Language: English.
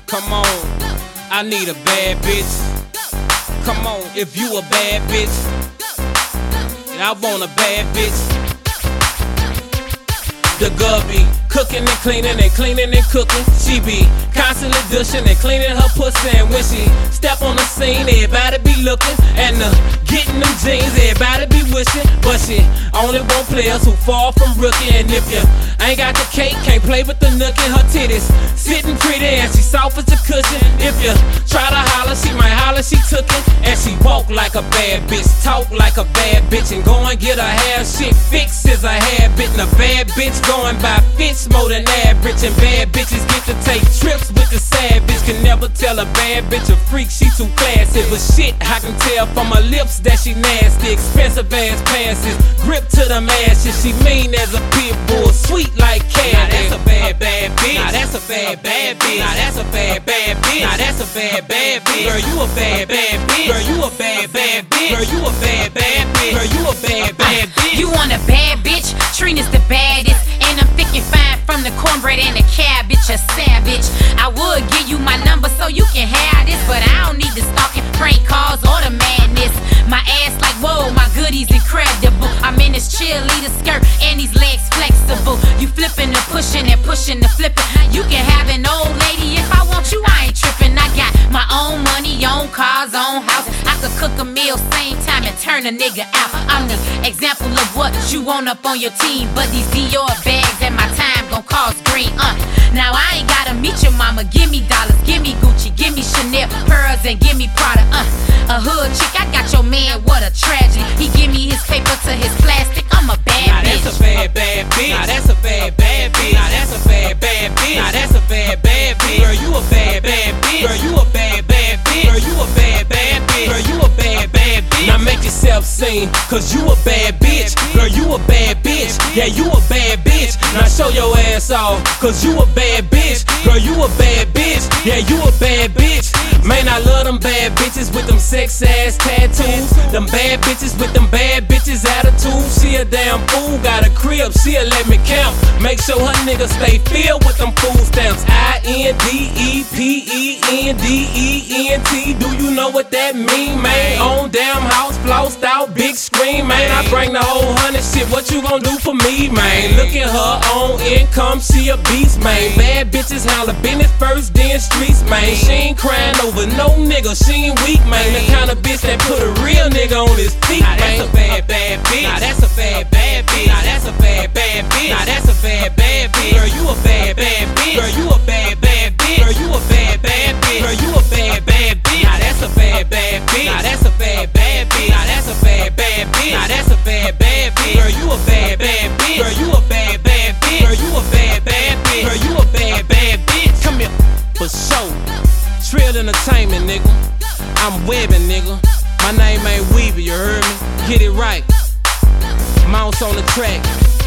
Come on, I need a bad bitch. Come on, if you a bad bitch, and I want a bad bitch. The girl be cooking and cleaning and cooking. She be constantly dushing and cleaning her pussy. And when she step on the scene, everybody be looking. And getting them jeans, everybody be wishing. But she only want players who fall from rookie. And if you ain't got the cake, can't play with the nook in her titties. Sitting pretty and she soft as a cushion. If you try to holler, she might holler she took it. And she walk like a bad bitch, talk like a bad bitch, and go and get her hair shit fixed is a habit. And a bad bitch going by fits more than average. And bad bitches get to take trips with the sad bitch. Can never tell a bad bitch a freak, she too classy. But shit, I can tell from her lips that she nasty. Expensive ass passes, grip to them ashes. She mean as a pit bull, sweet like candy. Now that's a bad, bad bitch. Now that's a bad, bad bitch. Now that's a bad, bad bitch. Now that's a bad, bad bitch. Girl, you a bad, bad bitch. Girl, you a bad, bad bitch. Girl, you a bad, bad bitch. Girl, you a bad, bad bitch. You want a bad bitch? Trina's the baddest. And I'm thick and fine from the cornbread and the cabbage. A savage. I would give you my number so you can have this, but I don't need the stalking, prank calls, or the madness. My ass like, whoa, my goodies incredible. I'm in this cheerleader skirt and these legs flexible. You flipping and pushing the flipping. You can have an old lady if I want you, I ain't tripping. I got my own money, own cars, own house. I could cook a meal same time and turn a nigga out. I'm the example of what you want up on your team. But these Dior bags at my time gon' cost green. Now I ain't gotta meet your mama. Give me dollars, give me Gucci, give me Chanel pearls, and give me Prada. A hood chick, I got your man, what a tragedy. He give me his paper to his plastic. I'm a bad bitch. Now that's a bad, bad bitch. Now that's a bad, bad bitch. Now that's a bad, bad bitch. Now that's a bad, bad bitch. Girl, you a bad, bad bitch. Girl, you a bad, bad bitch. Girl, you a bad, bad bitch. Girl, you a bad, bad bitch. Now make yourself sing, cause you a bad bitch. Girl, you a bad bitch. Yeah, you a bad bitch. Now show your ass off, cause you a bad bitch. Girl, you a bad bitch. Yeah, you a bad bitch. Man, I love them bad bitches with them sex ass tattoos. Them bad bitches with them bad bitches attitude. She a damn fool, got a crib, she'll let me count. Make sure her niggas stay filled with them food stamps. INDEPENDENT. Do you know what that mean, man? On damn house, flossed out, big screen, man. I bring the whole 100 shit, what you gon' do for me, man? Look at her own income, she a beast, man. Bad bitches handle business first, then streets, man. She ain't crying over no nigga, she ain't weak, man. The kind of bitch that put a real nigga on his feet, man. Now that's a bad, bad bitch. Now that's a bad, bad bitch. Now that's a bad, bad bitch. Now that's a bad, bad bitch. Girl, you a bad, bad bitch. Girl, you a bad, bad bitch. Girl, you a bad, bad bitch. Girl, you a bad, bad bitch. Now that's a bad, bad bitch. Now that's a bad, bad bitch. Now that's a bad, bad bitch. Now that's a bad, bad bitch. Girl, you a bad, bad bitch. Girl, you a bad, bad bitch. Girl, you a bad, bad bitch. Girl, you a bad, bad bitch. Come here, for sure. Trill Entertainment, nigga. I'm webbing, nigga. My name ain't Weaver, you heard me? Get it right. Mouse on the track.